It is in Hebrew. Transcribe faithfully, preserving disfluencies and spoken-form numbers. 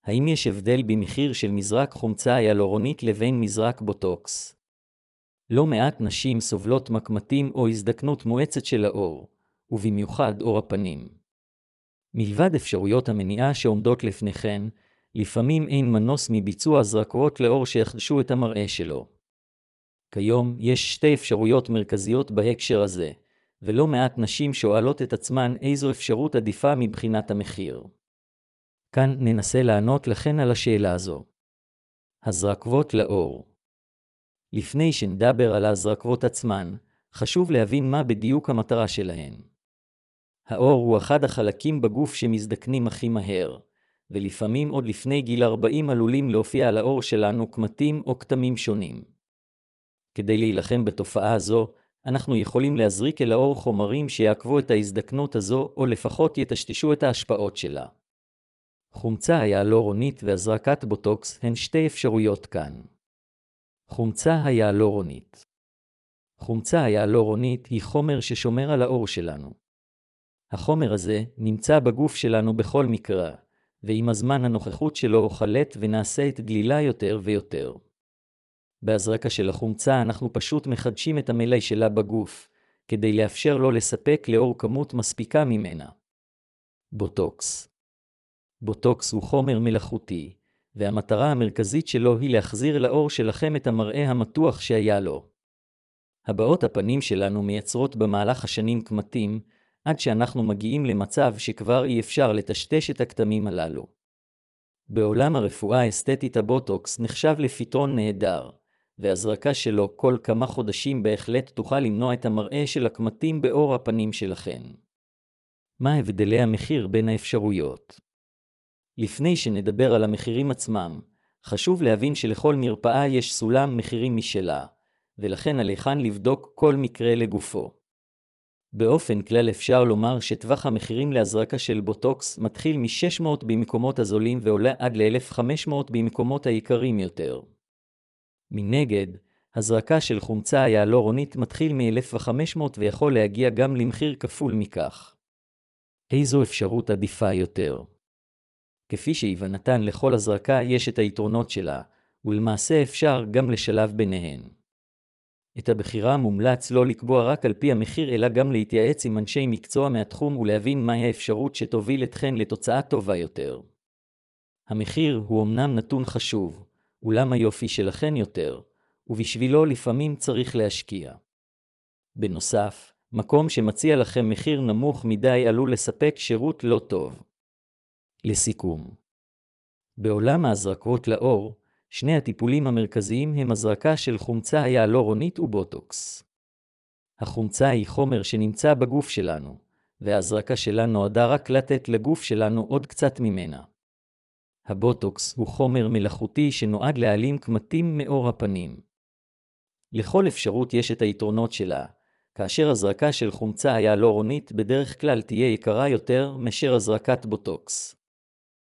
האם יש הבדל במחיר של מזרק חומצה היאלורונית לבין מזרק בוטוקס? לא מעט נשים סובלות מקמטים או הזדקנות מואצת של העור, ובמיוחד עור הפנים. מלבד אפשרויות המניעה שעומדות לפניכן, לפעמים אין מנוס מביצוע זרקות לעור שיחדשו את המראה שלו. כיום יש שתי אפשרויות מרכזיות בהקשר הזה, ולא מעט נשים שואלות את עצמן איזו אפשרות עדיפה מבחינת המחיר. כאן ננסה לענות לכן על השאלה הזו. הזרקות לעור. לפני שנדבר על הזרקות עצמן, חשוב להבין מה בדיוק המטרה שלהן. העור הוא אחד החלקים בגוף שמזדקנים הכי מהר, ולפעמים עוד לפני גיל ארבעים עלולים להופיע על העור שלנו קמטים או כתמים שונים. כדי להילחם בתופעה הזו, אנחנו יכולים להזריק אל העור חומרים שיעכבו את ההזדקנות הזו, או לפחות יטשטשו את ההשפעות שלה. חומצה היאלורונית והזרקת בוטוקס הן שתי אפשרויות כאן. חומצה היאלורונית. חומצה היאלורונית היא חומר ששומר על העור שלנו. החומר הזה נמצא בגוף שלנו בכל מקרה, ועם הזמן הנוכחות שלו אוכלת ונעשית דלילה יותר ויותר. בהזרקה של החומצה אנחנו פשוט מחדשים את המלאי שלה בגוף, כדי לאפשר לו לספק לעור כמות מספיקה ממנה. בוטוקס. בוטוקס הוא חומר מלאכותי, והמטרה המרכזית שלו היא להחזיר לעור שלכם את המראה המתוח שהיה לו. הבעות הפנים שלנו מייצרות במהלך השנים קמטים, עד שאנחנו מגיעים למצב שכבר אי אפשר לטשטש את הכתמים הללו. בעולם הרפואה האסתטית הבוטוקס נחשב לפתרון נהדר, והזרקה שלו כל כמה חודשים בהחלט תוכל למנוע את המראה של הקמטים בעור הפנים שלכם. מה הבדלי המחיר בין האפשרויות? לפני שנדבר על המחירים עצמם, חשוב להבין שלכל מרפאה יש סולם מחירים משלה, ולכן עליכן לבדוק כל מקרה לגופו. באופן כלל אפשר לומר שטווח המחירים להזרקה של בוטוקס מתחיל מ-שש מאות במקומות הזולים ועולה עד ל-אלף וחמש מאות במקומות היקרים יותר. מנגד, הזרקה של חומצה היאלורונית מתחיל מ-אלף וחמש מאות ויכול להגיע גם למחיר כפול מכך. איזו אפשרות עדיפה יותר? כפי שהבנתן לכל הזרקה יש את היתרונות שלה, ולמעשה אפשר גם לשלב ביניהן. את הבחירה מומלץ לא לקבוע רק על פי המחיר אלא גם להתייעץ עם אנשי מקצוע מהתחום ולהבין מהי האפשרות שתוביל אתכן לתוצאה טובה יותר. המחיר הוא אמנם נתון חשוב, אולם היופי שלכן יותר, ובשבילו לפעמים צריך להשקיע. בנוסף, מקום שמציע לכם מחיר נמוך מדי עלול לספק שירות לא טוב. לסיכום, בעולם ההזרקות לעור, שני הטיפולים המרכזיים הם הזרקה של חומצה היאלורונית ובוטוקס. החומצה היא חומר שנמצא בגוף שלנו, וההזרקה שלה נועדה רק לתת לגוף שלנו עוד קצת ממנה. הבוטוקס הוא חומר מלאכותי שנועד להעלים קמטים מעור הפנים. לכל אפשרות יש את היתרונות שלה, כאשר הזרקה של חומצה היאלורונית בדרך כלל תהיה יקרה יותר מאשר הזרקת בוטוקס.